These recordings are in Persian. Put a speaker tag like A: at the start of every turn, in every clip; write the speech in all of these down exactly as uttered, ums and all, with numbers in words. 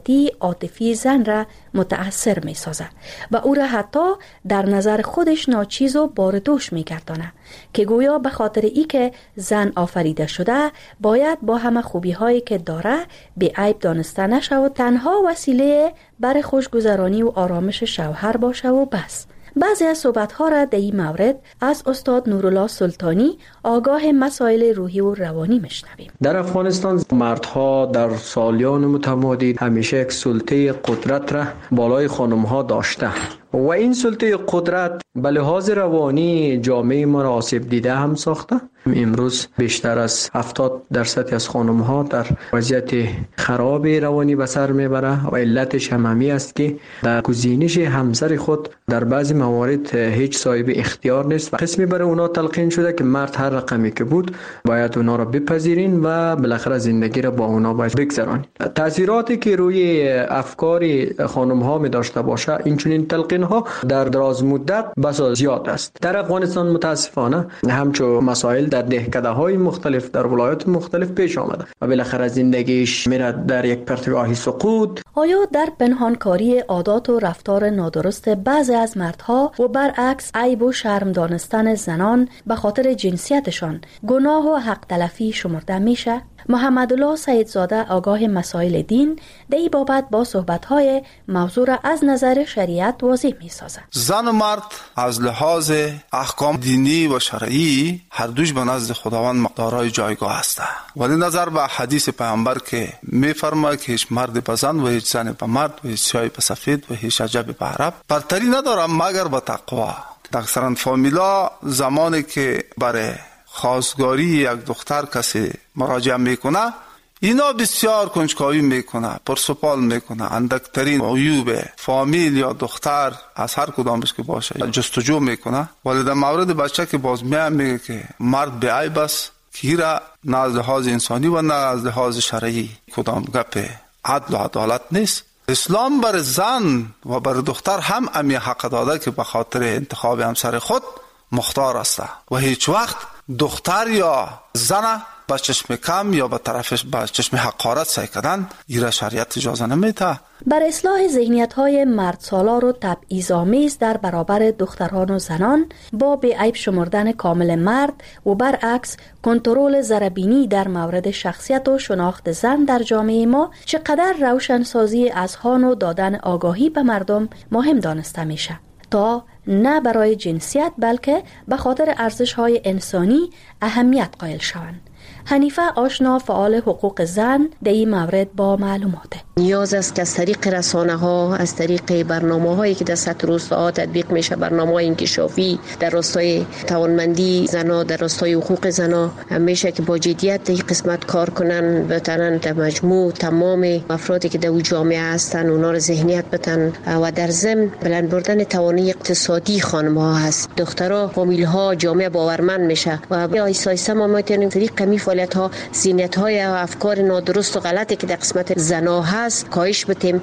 A: شخصیتی عاطفی زن را متأثر می سازد و او را حتی در نظر خودش ناچیز و باردوش می گرداند که گویا به خاطر ای که زن آفریده شده باید با همه خوبی هایی که داره به عیب دانسته نشه و تنها وسیله بر خوشگذرانی و آرامش شوهر باشه و بس. بعضی از صحبت‌ها را در این مورد از استاد نورالله سلطانی آگاه مسائل روحی و روانی میشنویم.
B: در افغانستان مردها در سالیان متمادی همیشه یک سلطه قدرت را بالای خانم‌ها داشته و این سلطه قدرت به لحاظ روانی جامعه ما را آسیب دیده هم ساخته. امروز بیشتر از هفتاد درصد از خانم‌ها در وضعیت خراب روانی به سر میبره و علتش هم همین است که در گزینش همسر خود در بعضی موارد هیچ صاحب اختیار نیست و قسمی برای اونا تلقین شده که مرد هر رقمی که بود باید اونا را بپذیرین و بالاخره زندگی را با اونا باید بگذرانید. تاثیراتی که روی افکار خانم‌ها می داشته باشه این چنین تلقین ها در دراز مدت بسا زیاد است. در افغانستان متاسفانه همچون مسائل در دهکده های مختلف در ولایات مختلف پیش آمده و بالاخره زندگیش میره در یک پرتگاهی سقوط.
A: آیا در پنهانکاری عادات و رفتار نادرست بعضی از مردها و برعکس عیب و شرم دانستن زنان به خاطر جنسیتشان گناه و حق تلفی شمرده میشه؟ محمدالله سیدزاده آگاه مسائل دین در این بابت با صحبت‌های موضوع را از نظر شریعت واضح می‌سازد.
C: زن و مرد از لحاظ احکام دینی و شرعی هر دوش به نزد خداوند دارای جایگاه هستند. ولی نظر به حدیث پیامبر که می‌فرماید که هیچ مرد به زن و هیچ زن به مرد و هیچ سیاه به سفید و هیچ عجب به عرب برتری ندارد مگر به تقوا. اکثرا فامیلا زمانی که برای خواستگاری یک دختر کسی مراجعه میکنه اینا بسیار کنجکاوی میکنه، پرسپال میکنه، اندکترین عیوب فامیل یا دختر از هر کدامش که باشه جستجو میکنه. ولی در مورد بچه که باز میگه که مرد به عیب است که را نه از لحاظ انسانی و نه از لحاظ شرعی کدام گپ عدل و عدالت نیست. اسلام بر زن و بر دختر هم امی حق داده که به خاطر انتخاب همسر خود مختار است و هیچ وقت دختر یا زن با چشم کم یا به طرفش با چشم حقارت سعی کردن ایره شریعت اجازه نمیده.
A: بر اصلاح ذهنیت‌های مرد سالار و تبعیض‌آمیز در برابر دختران و زنان با به عیب شمردن کامل مرد و برعکس کنترل ذره‌بینی در مورد شخصیت و شناخت زن در جامعه ما چقدر روشنسازی اذهان و دادن آگاهی به مردم مهم دانسته میشه تا نه برای جنسیت بلکه به خاطر ارزش‌های انسانی اهمیت قائل شوند. حنیفه آشنا فعال حقوق زن در این مورد با معلومات.
D: نیاز است که از طریق رسانه ها، از طریق برنامه هایی که در سطح روستاها تطبیق میشه، برنامه های انکشافی در راستای توانمندی زنا، در راستای حقوق زنا همیشه که با جدیت در این قسمت کار کنن، بتونن در مجموع تمام افرادی که در جامعه هستن اونا رو ذهنیت بدن و در ضمن بلند بردن توانایی اقتصادی خانم ها هست. دخترها، فامیل ها، جامعه باورمند میشه و آیسته آیسته ما میتونیم طریق می فعالیت ها زینت های و افکار نادرست و غلطی که در قسمت زنا هست کاهش بدیم.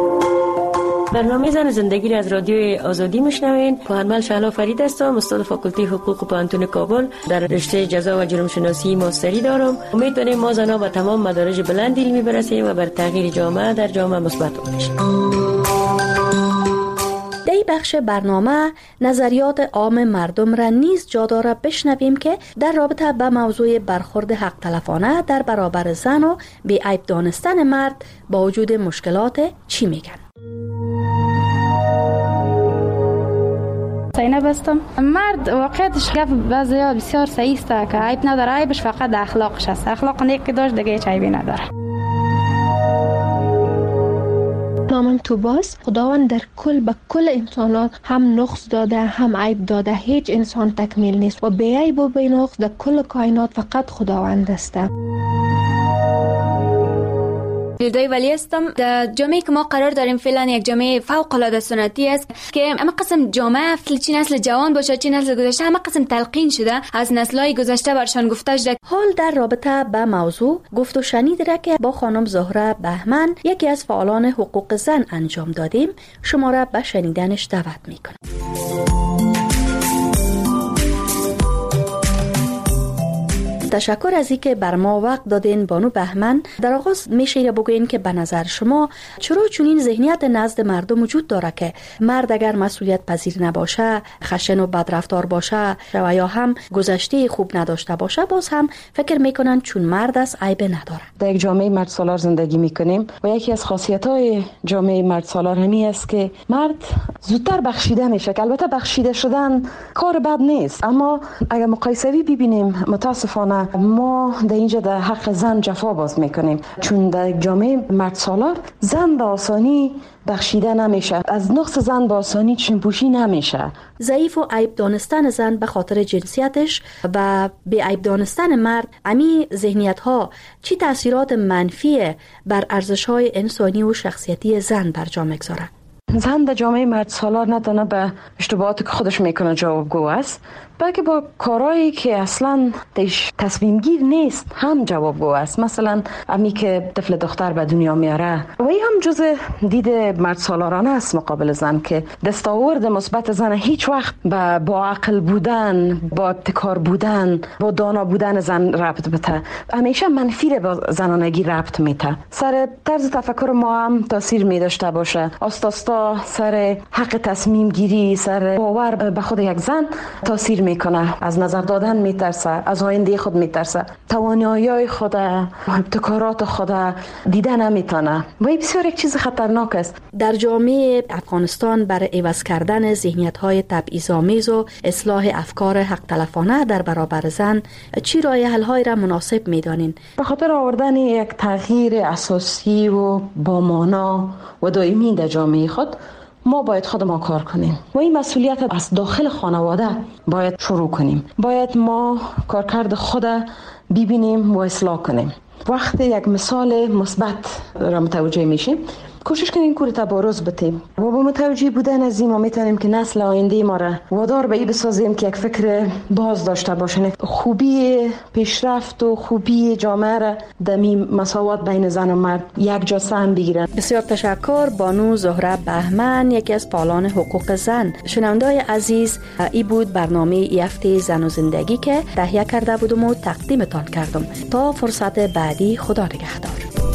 E: برنامه زن زندگی را از رادیو آزادی میشنوین. پوهنمند شهلا فرید هستم، استاد فاکولته حقوق پوهنتون کابل، در رشته جزا و جرم شناسی ماستری دارم. امید داریم ما زنها به تمام مدارج بلند علمی برسیم و بر تغییر جامعه در جامعه مثبت باشیم.
A: در این بخش برنامه نظریات عام مردم را نیز جا داره بشنویم که در رابطه با موضوع برخورد حق تلفانه در برابر زن و بی عیب دانستن مرد با وجود مشکلات چی میگن.
F: زینب هستم. مرد واقعیتش گفت بعضیا بسیار صحیح است که عیب نداره، عیبش فقط اخلاقش است. اخلاق نیکی داشت دیگه هیچ عیبی نداره.
G: نامم توباس. خداوند در کل به کل انسانات هم نقص داده هم عیب داده. هیچ انسان تکمیل نیست و بی عیب و بی نقص در کل کائنات فقط خداوند است.
H: فردوی ولی هستم. در جامعه که ما قرار داریم فعلا یک جامعه فوق العاده سنتی است که اما قسم جامعه چی نسل جوان باشه چی نسل گذشته اما قسم تلقین شده از نسل‌های گذشته برشان گفته شده.
A: حال در رابطه با موضوع گفت و شنید را که با خانم زهره بهمن یکی از فعالان حقوق زن انجام دادیم، شما را به شنیدنش دعوت میکنم. تشکر از اینکه بر ما وقت دادین بانو بهمن. در آغاز میشه بگوین که به نظر شما چرا چنین ذهنیت نزد مردم وجود داره که مرد اگر مسئولیت پذیر نباشه، خشن و بدرفتار باشه و یا هم گذشته خوب نداشته باشه، باز هم فکر میکنن چون مرد است عیب نداره؟
I: در یک جامعه مرد سالار زندگی میکنیم و یکی از خاصیت‌های جامعه مرد سالار همی است که مرد زودتر بخشیده میشه، که البته بخشیده شدن کار بد نیست، اما اگر مقایسوی ببینیم متاسفانه ما در اینجا در حق زن جفا باز میکنیم، چون در جامعه مرد سالار زن به آسانی بخشیده نمیشه، از نقص زن به آسانی چشم پوشی نمیشه.
A: ضعیف و عیب دانستن زن به خاطر جنسیتش و به عیب دانستن مرد، امی ذهنیت ها چی تاثیرات منفی بر ارزش های انسانی و شخصیتی زن بر جا میگذاره؟
I: زن در جامعه مرد سالار نه تنها به اشتباهاتی که خودش میکنه جوابگو است، بلکه با کارهایی که اصلا دیش تصمیم گیر نیست هم جوابگو است. مثلا امی که طفل دختر به دنیا میاره و این هم جز دید مرد سالارانه است مقابل زن، که دستاورد مثبت زن هیچ وقت با با عقل بودن، با ابتکار بودن، با دانا بودن زن ربط بده، همیشه منفی رو با زنانگی ربط میده. سر طرز تفکر ما هم تاثیر میداشته باشه، آستاستا سر حق تصمیم گیری، سر باور به خود یک زن تاثیر میکنه، از نظر دادن میترسه، از آینده خود میترسه، توانایی خود، ابتکارات خود دیدن نمیتونه و این بسیار یک چیز خطرناک است.
A: در جامعه افغانستان برای عوض کردن ذهنیت‌های تبعیض‌آمیز و اصلاح افکار حق تلفانه در برابر زن چی راه حل‌هایی را مناسب میدانین؟
I: به خاطر آوردن یک تغییر اساسی و با مانا و دائمی در جامعه خود ما باید خود ما کار کنیم و این مسئولیت از داخل خانواده باید شروع کنیم. باید ما کارکرد خود ببینیم و اصلاح کنیم. وقتی یک مثال مثبت را متوجه میشیم، کوشش کنیم که تبارز بتیم و با متوجه بودن از این ما میتونیم که نسل آینده ما را وادار به این بسازیم که یک فکر باز داشته باشن، خوبی پیشرفت و خوبی جامعه را در مساوات بین زن و مرد یک جا سهم بگیرن.
A: بسیار تشکر بانو زهره بهمن، یکی از پالان حقوق زن. شنونده‌های عزیز، ای بود برنامه ای هفته زن و زندگی که تهیه کرده بودم و تقدیمتان کردم. تا فرصت بعدی، خدا نگهدار.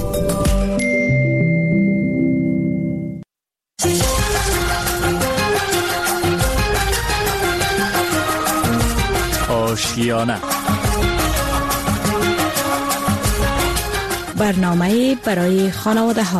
J: آشیانه،
K: برنامه برای خانواده ها.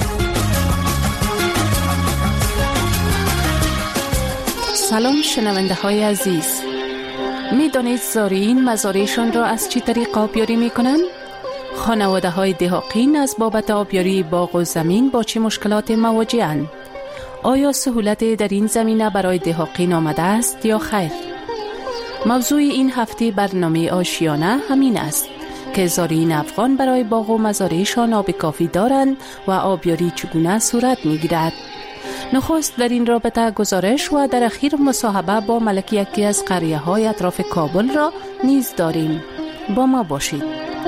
L: سلام شنونده های عزیز، می دانید زارعین مزارعشان را از چی طریق آبیاری می کنند؟ خانواده های دهاقین از بابت آبیاری باغ و زمین با چه مشکلات مواجه‌اند؟ آیا سهولت در این زمینه برای دهاقین آمده است یا خیر؟ موضوع این هفته برنامه آشیانه همین است که زارعین افغان برای باغ و مزارعشان آب کافی دارند و آبیاری چگونه صورت می‌گیرد. نخست در این رابطه گزارش و در اخیر مصاحبه با ملک یکی از قریه‌های اطراف کابل را نیز داریم. با ما باشید.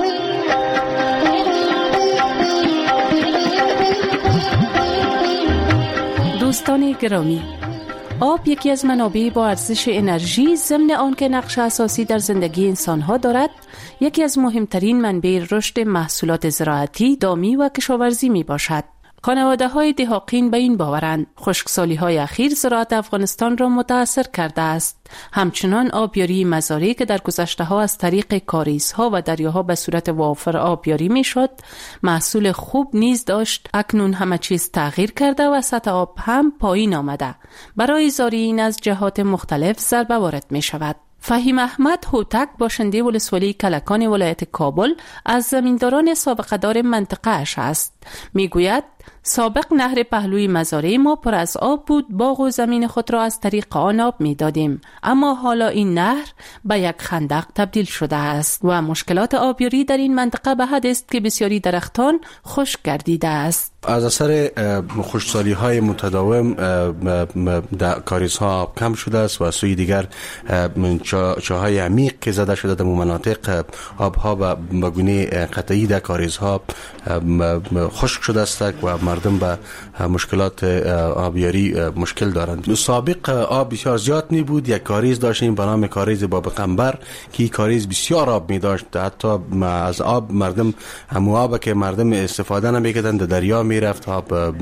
L: دوستان گرامی، آب یکی از منابع با ارزش انرژی ضمن آن که نقش اساسی در زندگی انسان‌ها دارد، یکی از مهمترین منبع رشد محصولات زراعتی، دامی و کشاورزی می باشد. خانواده‌های دهاقین به این باورند خشکسالی‌های اخیر زراعت افغانستان را متاثر کرده است. همچنان آبیاری مزارع که در گذشته‌ها از طریق کاریزها و دریاها به صورت وافر آبیاری می‌شد، محصول خوب نیز داشت. اکنون همه چیز تغییر کرده و سطح آب هم پایین آمده. برای زارعین از جهات مختلف ضربه وارد می‌شود. فهیم احمد هوتک، باشنده ولسوالی کلکان ولایت کابل، از زمینداران سابقه دار منطقه اش است. میگوید سابق نهر پهلوی مزارع ما پر از آب بود، باغ و زمین خود را از طریق آن آب می دادیم، اما حالا این نهر به یک خندق تبدیل شده است و مشکلات آبیاری در این منطقه به حد است که بسیاری درختان خشک گردیده است.
M: از اثر خشکسالی های متداوم در کاریزها آب کم شده است و از سوی دیگر چاهای عمیق که زده شده در مناطق آبها به گونه قطعی در کاریزها خشک شده است و و مردم به مشکلات آبیاری مشکل دارند. سابق آب بسیار زیاد می بود. یک کاریز داشتیم به نام کاریز باب قنبر که کاریز بسیار آب می داشت. حتی از آب مردم همو آب که مردم استفاده نمی کردند در دریا می رفت. آب